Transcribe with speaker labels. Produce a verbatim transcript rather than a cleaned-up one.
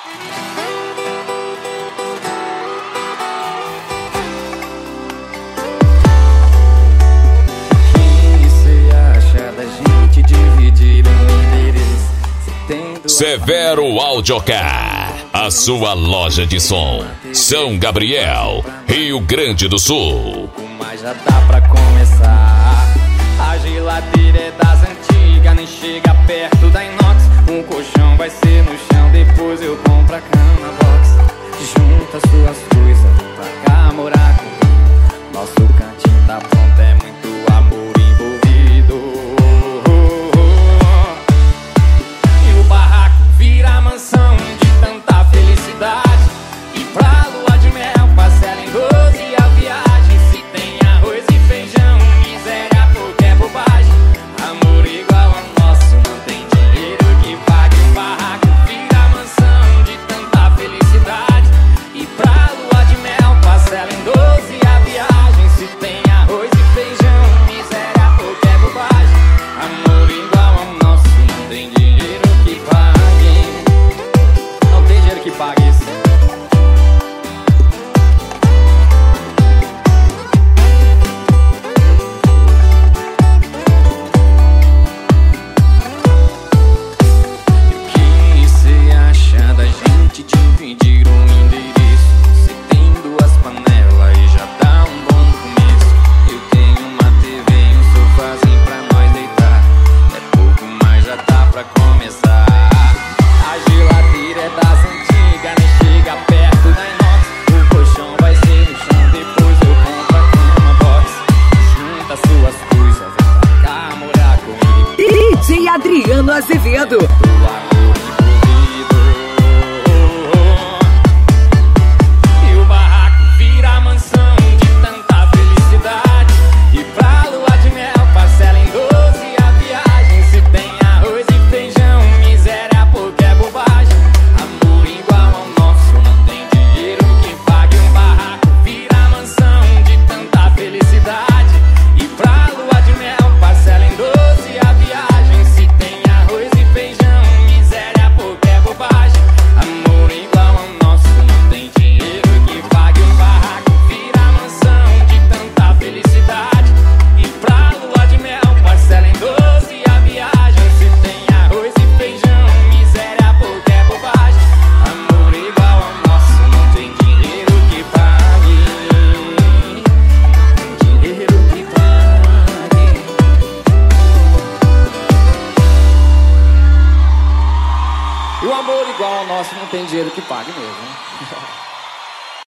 Speaker 1: Severo Audiocar, a sua loja de som, São Gabriel, Rio Grande do Sul.
Speaker 2: Mas já dá pra começar. A geladeira é das antigas, nem chega perto da inox. Um colchão vai ser no chão, depois eu compro a cama box. Junta suas coisas, vem pra cá morar comigo. Nosso cantinho tá pronto, é muito amor envolvido. Vira a mansão de tanta felicidade. E pra lua de mel, parcela em doze a viagem. Se tem arroz e feijão, miséria pouco é bobagem. Amor igual ao nosso, não tem dinheiro que pague um barraco. Vira a mansão de tanta felicidade. E pra lua de mel, parcela em doze a viagem. Se tem arroz e feijão, miséria pouco é bobagem. Amor igual ao nosso, não tem dinheiro que pague. Que pague isso. O que cê acha da gente dividir um endereço? Cê tem duas panelas e já dá um bom começo. Eu tenho uma T V e um sofazinho pra nós deitar. É pouco, mas já dá pra começar. A geladeira é das antigas, nem chega perto da inox. O colchão vai ser no chão, depois eu compro a cama box. Junta suas coisas, vem pra cá morar comigo.
Speaker 3: D J Adriano Azevedo.
Speaker 2: Do amor envolvido. E o barraco vira a mansão de tanta felicidade. E pra lua de mel, parcela em doze a viagem. Se tem arroz e feijão, miséria pouco é bobagem. Amor igual ao nosso, não tem dinheiro que pague um barraco. Vira a mansão de tanta felicidade. E pra lua de mel, parcela em doze a viagem. Se tem arroz e feijão, miséria pouco é bobagem. Amor igual ao nosso, não tem dinheiro que pague um barraco. Vira a mansão de tanta felicidade. E pra lua de mel, parcela em doze a viagem. Se tem arroz e feijão, miséria pouco é bobagem. Amor igual ao nosso, não tem dinheiro que pague. Dinheiro que pague. E o amor igual ao nosso não tem dinheiro que pague mesmo, né?